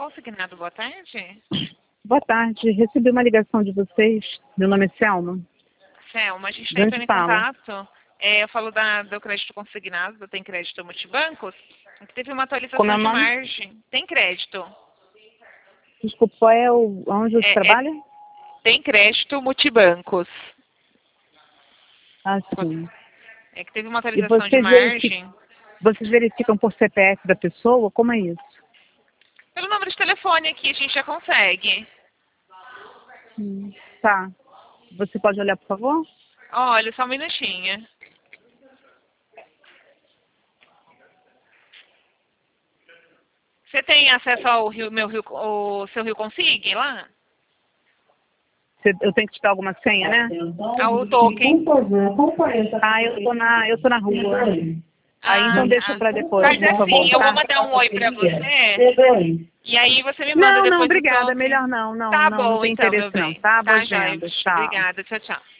Consignado, boa tarde. Boa tarde, recebi uma ligação de vocês. Meu nome é Selma. Selma, a gente está De onde entrando em fala? contato. Eu falo do crédito consignado, do Tem Crédito Multibancos. Que teve uma Como é atualização o de nome? margem. Tem crédito. Desculpa, qual é onde você trabalha? Tem Crédito Multibancos. Ah, sim. É que teve uma E atualização de margem. vocês verificam por CPF da pessoa? Como é isso? Pelo número de telefone aqui a gente já consegue. Tá. Você pode olhar, por favor? Olha, só um minutinho. Você tem acesso ao o seu Rio Consig lá? Eu tenho que te dar alguma senha, né? Ao token. Ah, eu tô na rua. Aí então deixa pra depois, Faz por favor, assim, eu vou tá? mandar um oi pra você. E aí você me manda Não, depois o obrigada. token. Melhor não Tá não bom tem então, interesse meu não, bem. tá? Tá, Boas joia. vendas, tchau. Obrigada. Tchau, tchau.